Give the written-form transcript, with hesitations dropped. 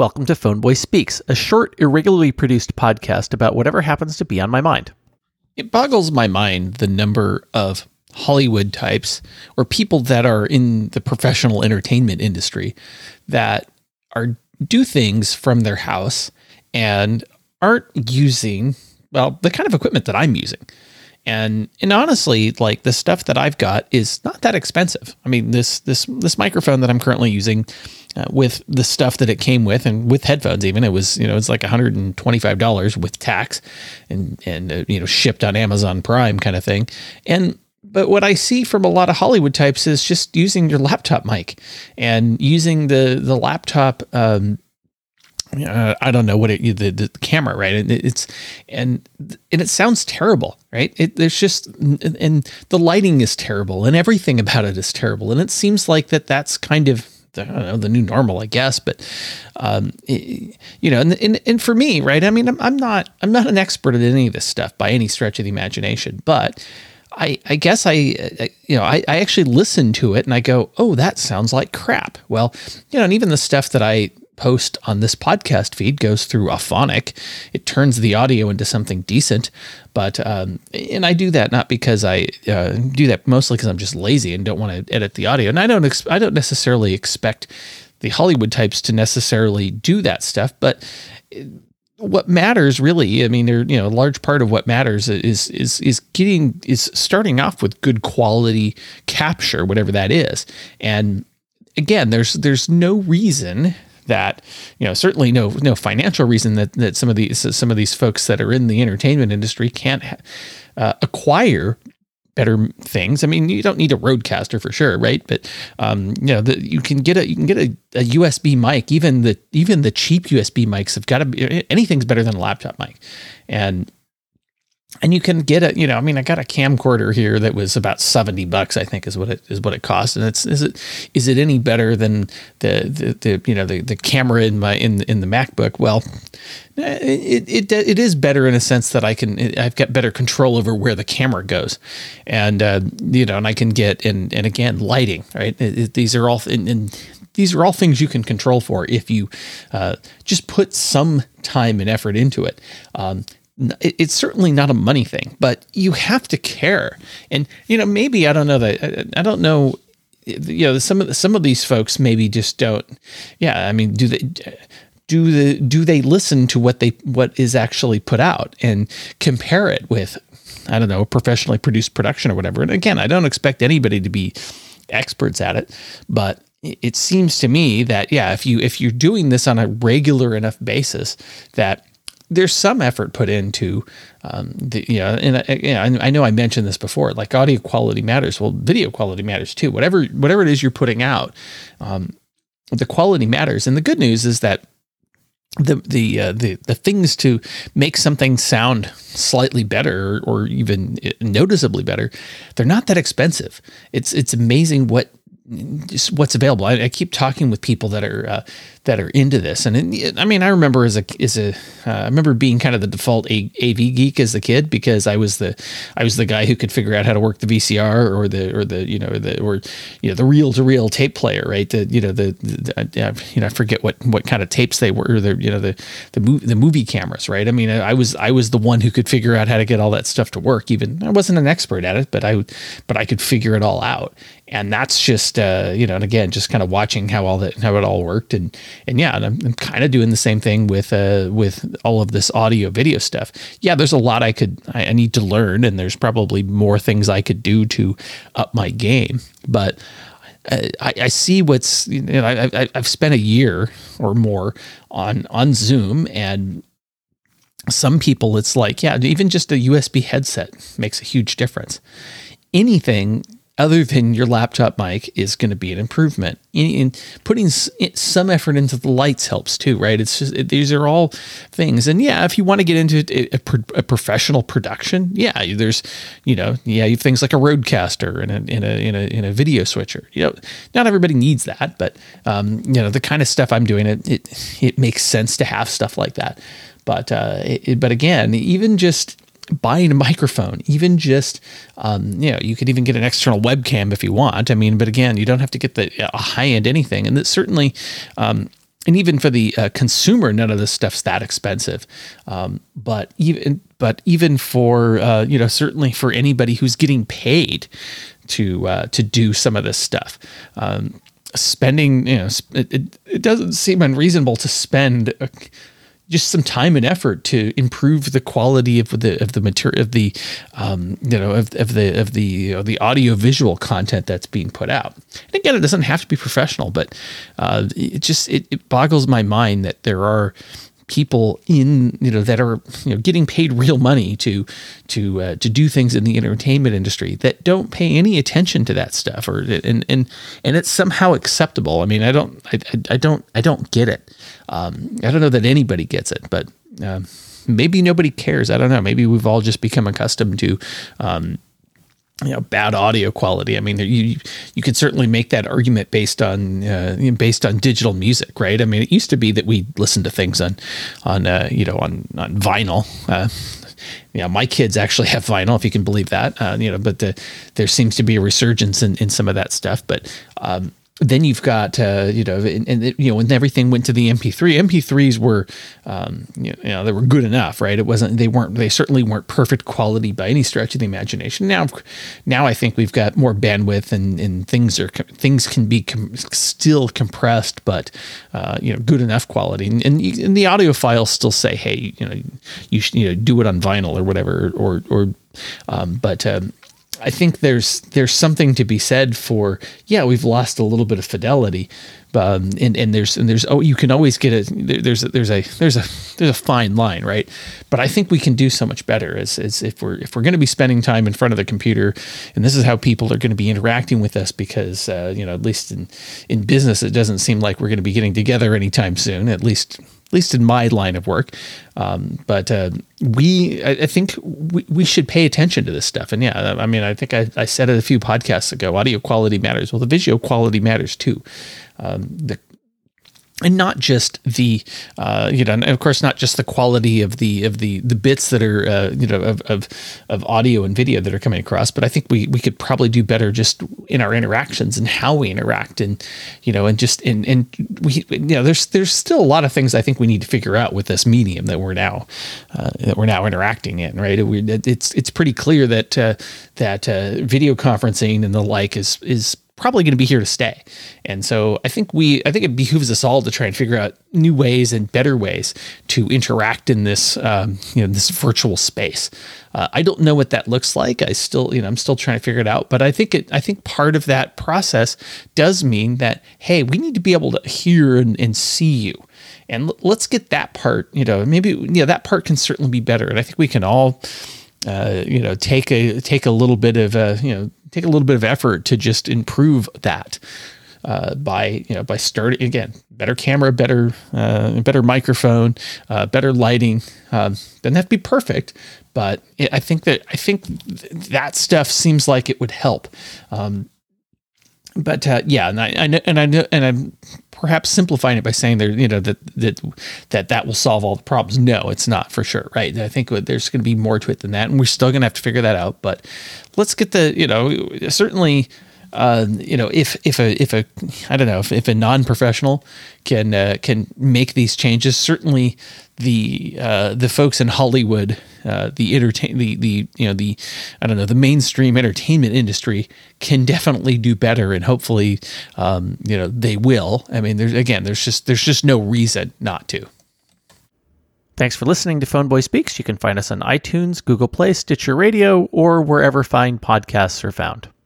Welcome to Phoneboy Speaks, a short, irregularly produced podcast about whatever happens to be on my mind. It boggles my mind the number of Hollywood types or people that are in the professional entertainment industry that do things from their house and aren't using, well, the kind of equipment that I'm using. And honestly, like the stuff that I've got is not that expensive. I mean, this microphone that I'm currently using, with the stuff that it came with, and with headphones even, it was it's like $125 with tax, and shipped on Amazon Prime kind of thing. But what I see from a lot of Hollywood types is just using your laptop mic and using the laptop. I don't know what the camera, right? And it sounds terrible, right? There's just, and the lighting is terrible and everything about it is terrible. And it seems like that's kind of, I don't know, the new normal, I guess. But, and for me, right? I mean, I'm not an expert at any of this stuff by any stretch of the imagination, but I guess I actually listen to it and I go, oh, that sounds like crap. Well, and even the stuff that I post on this podcast feed goes through Auphonic. It turns the audio into something decent, but and I do that not because I do that mostly because I'm just lazy and don't want to edit the audio. And I don't necessarily expect the Hollywood types to necessarily do that stuff, but what matters really, I mean, a large part of what matters is starting off with good quality capture, whatever that is. And again, there's no reason that, certainly no financial reason that some of these folks that are in the entertainment industry can't acquire better things. I mean, you don't need a Rodecaster for sure, right? But you can get a USB mic. Even the cheap USB mics have got to be, anything's better than a laptop mic, and you can get I got a camcorder here that was about $70, I think is what it cost. And is it any better than the camera in the MacBook? Well, it is better in a sense that I've got better control over where the camera goes, and and I can get, and again, lighting, right? These are all things you can control for if you just put some time and effort into it. It's certainly not a money thing, but you have to care. And, maybe, I don't know, some of these folks maybe just don't. Yeah. I mean, do they listen to what is actually put out and compare it with, I don't know, professionally produced production or whatever. And again, I don't expect anybody to be experts at it, but it seems to me that, yeah, if you're doing this on a regular enough basis, that there's some effort put into, I know I mentioned this before, like audio quality matters. Well, video quality matters too. Whatever it is you're putting out, the quality matters. And the good news is that the things to make something sound slightly better or even noticeably better, they're not that expensive. It's amazing what's available. I keep talking with people that are into this, and I remember I remember being kind of the default AV geek as a kid, because I was the guy who could figure out how to work the VCR or the reel to reel tape player, right? I forget what kind of tapes they were, the movie cameras, right? I mean, I was the one who could figure out how to get all that stuff to work. Even I wasn't an expert at it, but I could figure it all out. And that's just, and again, just kind of watching how it all worked. And I'm kind of doing the same thing with all of this audio video stuff. Yeah, there's a lot I need to learn, and there's probably more things I could do to up my game. But I see what's, I've spent a year or more on Zoom, and some people, it's like, yeah, even just a USB headset makes a huge difference. Anything other than your laptop mic is going to be an improvement. In putting some effort into the lights helps too, right? It's just, these are all things. And yeah, if you want to get into a professional production, yeah, there's, you have things like a Rodecaster and in a video switcher. Not everybody needs that, but the kind of stuff I'm doing, it makes sense to have stuff like that. But again, even just buying a microphone, even just, you could even get an external webcam if you want. I mean, but again, you don't have to get a high-end anything. And that certainly, and even for the consumer, none of this stuff's that expensive. But even for certainly for anybody who's getting paid to do some of this stuff, spending it doesn't seem unreasonable to spend just some time and effort to improve the quality of the material, of the audio visual content that's being put out. And again, it doesn't have to be professional, but it boggles my mind that there are people that are getting paid real money to do things in the entertainment industry that don't pay any attention to that stuff, and it's somehow acceptable. I mean, I don't get it. I don't know that anybody gets it, but maybe nobody cares. I don't know. Maybe we've all just become accustomed to bad audio quality. I mean, you can certainly make that argument based on digital music, right? I mean, it used to be that we listened to things on vinyl. My kids actually have vinyl, if you can believe that. But there seems to be a resurgence in some of that stuff. But then you've got when everything went to the MP3, MP3s were they were good enough, right? They certainly weren't perfect quality by any stretch of the imagination. Now I think we've got more bandwidth and things can be still compressed, but good enough quality. And the audio files still say, hey, you should do it on vinyl or whatever, but I think there's something to be said for, we've lost a little bit of fidelity, and there's you can always get there's a fine line, right? But I think we can do so much better as if we're going to be spending time in front of the computer, and this is how people are going to be interacting with us, because at least in business, it doesn't seem like we're going to be getting together anytime soon, at least in my line of work. But I think we should pay attention to this stuff. And I think I said it a few podcasts ago, audio quality matters. Well, the visual quality matters too. And not just the, and of course, not just the quality of the bits that are, of audio and video that are coming across, but I think we could probably do better just in our interactions and how we interact, and there's still a lot of things I think we need to figure out with this medium that we're now interacting in, right? It's pretty clear that video conferencing and the like is probably going to be here to stay. And so I think it behooves us all to try and figure out new ways and better ways to interact in this, this virtual space. I don't know what that looks like. I'm still trying to figure it out, but I think part of that process does mean that, hey, we need to be able to hear and see you. And let's get that part, maybe, that part can certainly be better. And I think we can all, take a little bit of, take a little bit of effort to just improve that by starting, again, better camera, better microphone, better lighting. Doesn't have to be perfect, but I think that stuff seems like it would help. And I'm perhaps simplifying it by saying that will solve all the problems. No, it's not, for sure, right? I think there's going to be more to it than that, and we're still going to have to figure that out. But let's get certainly, if a non-professional can make these changes, certainly the folks in Hollywood, the mainstream entertainment industry can definitely do better, and hopefully, they will. I mean, there's just no reason not to. Thanks for listening to Phoneboy Speaks. You can find us on iTunes, Google Play, Stitcher Radio, or wherever fine podcasts are found.